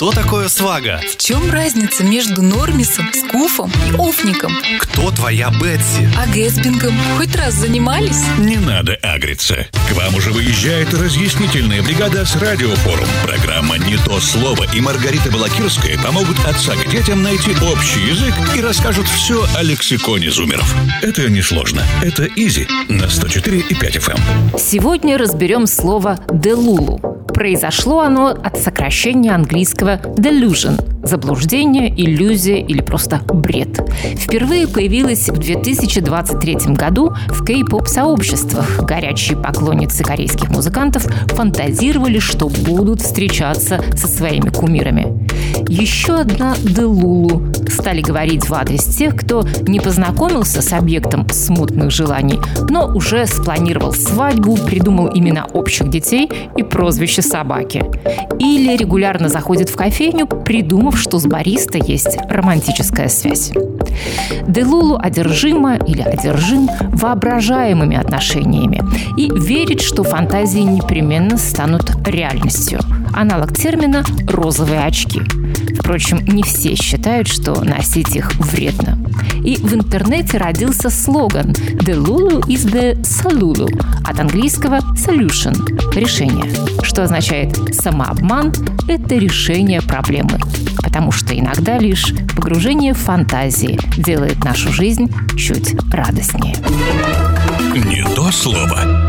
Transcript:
Что такое свага? В чем разница между нормисом, скуфом и офником? Кто твоя Бетси? А гэтсбингом хоть раз занимались? Не надо агриться. К вам уже выезжает разъяснительная бригада с Радиофорум. Программа «Не то слово» и Маргарита Балакирская помогут отца к детям найти общий язык и расскажут все о лексиконе зумеров. Это несложно. Это изи на 104,5 FM. Сегодня разберем слово «делулу». Произошло оно от сокращения английского «delusion» – заблуждение, иллюзия или просто бред. Впервые появилось в 2023 году в кей-поп-сообществах. Горячие поклонницы корейских музыкантов фантазировали, что будут встречаться со своими кумирами. Еще одна «делулу» стали говорить в адрес тех, кто не познакомился с объектом смутных желаний, но уже спланировал свадьбу, придумал имена общих детей и прозвище собаки. Или регулярно заходит в кофейню, придумав, что с бариста есть романтическая связь. Делулу одержима или одержим воображаемыми отношениями и верит, что фантазии непременно станут реальностью. Аналог термина «розовые очки». Впрочем, не все считают, что носить их вредно. И в интернете родился слоган «Delulu is the salulu» от английского «solution» – «решение», что означает «самообман» – это решение проблемы. Потому что иногда лишь погружение в фантазии делает нашу жизнь чуть радостнее. Не то слово.